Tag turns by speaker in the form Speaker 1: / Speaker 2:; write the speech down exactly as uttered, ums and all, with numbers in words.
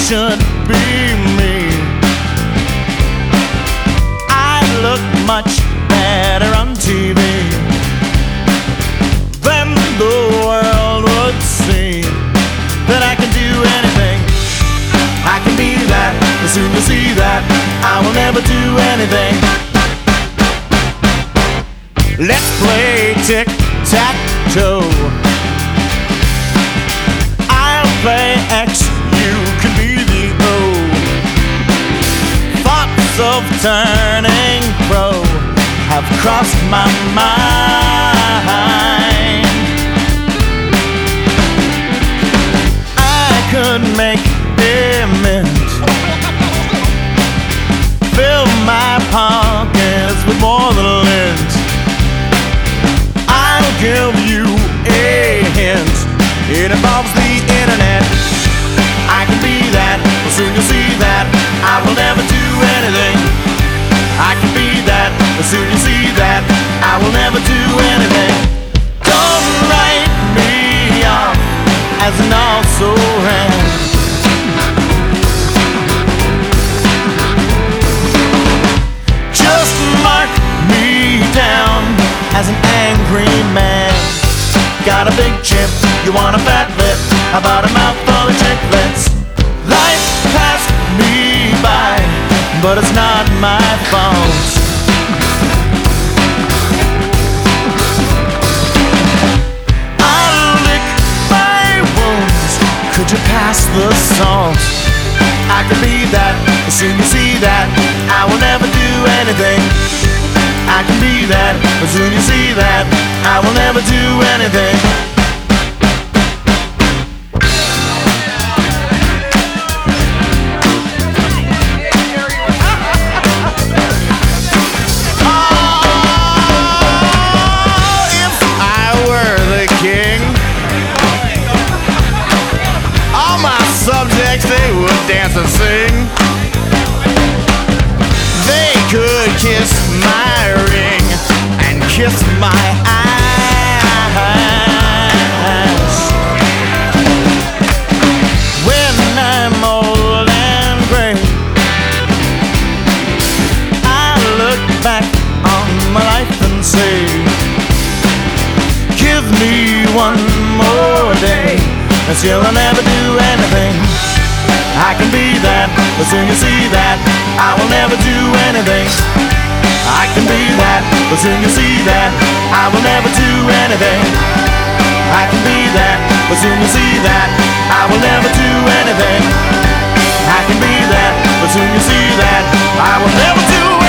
Speaker 1: should be me. I look much better on T V. Then the world would see that I can do anything. I can be that, but soon you'll see that I will never do anything. Let's play tic-tac-toe. I'll play X, you can be the O. Thoughts of turning pro have crossed my mind. I could make a mint, fill my pockets with more than lint. I'll give you a hint, it involves the internet. I can be that, but soon you'll see that I will never do anything. I can be that, but soon you'll see that I will never do anything. Don't write me off as an also-ran. Just mark me down as an angry man. Got a big chip, you want a fat lip, I bought a mouthful of chiclets. Life passed me by, but it's not my fault. I'll lick my wounds, could you pass the salt? I can be that, as soon as you see that I will never do anything. I can be that, but soon you see that I will never do anything. Oh, if I were the king, all my subjects, they would dance and sing. They could kiss my ring and kiss my eyes. When I'm old and gray, I look back on my life and say, give me one more day, and still I'll never do anything. I can be that, but soon you see that I will never do anything. I can be that, but soon you see that I will never do anything. I can be that, but soon you see that I will never do anything. I can be that, but soon you see that I will never do anything.